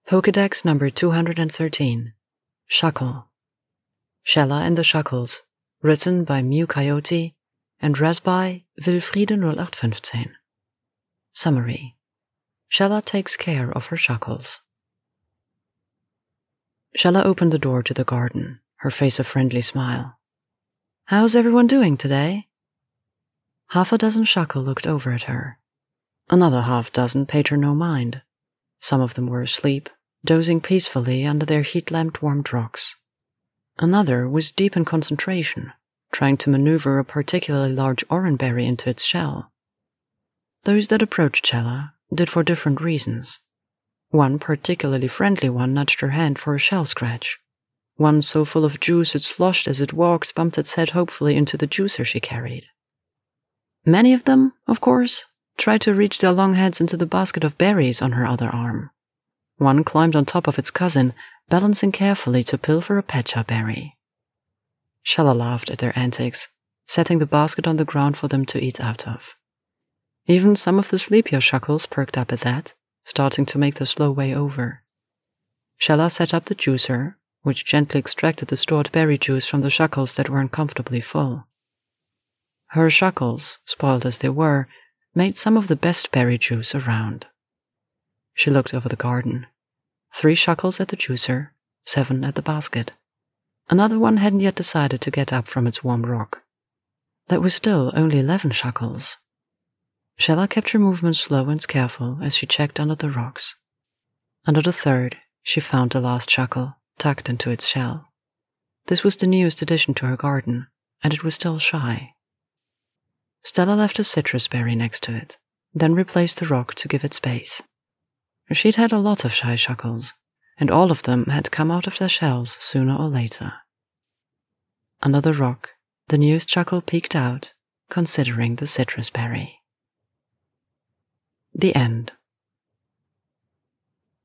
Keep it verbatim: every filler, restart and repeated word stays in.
Pokédex number two hundred thirteen. Shuckle. Shella and the Shuckles, written by Mew Coyote and read by Wilfriede null acht fünfzehn. Summary. Shella takes care of her Shuckles. Shella opened the door to the garden, her face a friendly smile. "How's everyone doing today?" Half a dozen Shuckle looked over at her. Another half dozen paid her no mind. Some of them were asleep, dozing peacefully under their heat-lamped warmed rocks. Another was deep in concentration, trying to maneuver a particularly large oranberry into its shell. Those that approached Shella did for different reasons. One particularly friendly one nudged her hand for a shell scratch. One so full of juice it sloshed as it walked bumped its head hopefully into the juicer she carried. Many of them, of course, tried to reach their long heads into the basket of berries on her other arm. One climbed on top of its cousin, balancing carefully to pilfer a petcha berry. Shella laughed at their antics, setting the basket on the ground for them to eat out of. Even some of the sleepier Shuckles perked up at that, starting to make the slow way over. Shella set up the juicer, which gently extracted the stored berry juice from the Shuckles that were uncomfortably full. Her Shuckles, spoiled as they were, made some of the best berry juice around. She looked over the garden. Three Shuckles at the juicer, seven at the basket. Another one hadn't yet decided to get up from its warm rock. That was still only eleven Shuckles. Shella kept her movements slow and careful as she checked under the rocks. Under the third, she found the last Shuckle, tucked into its shell. This was the newest addition to her garden, and it was still shy. Stella left a citrus berry next to it, then replaced the rock to give it space. She'd had a lot of shy Shuckles, and all of them had come out of their shells sooner or later. Under the rock, the newest Shuckle peeked out, considering the citrus berry. The end.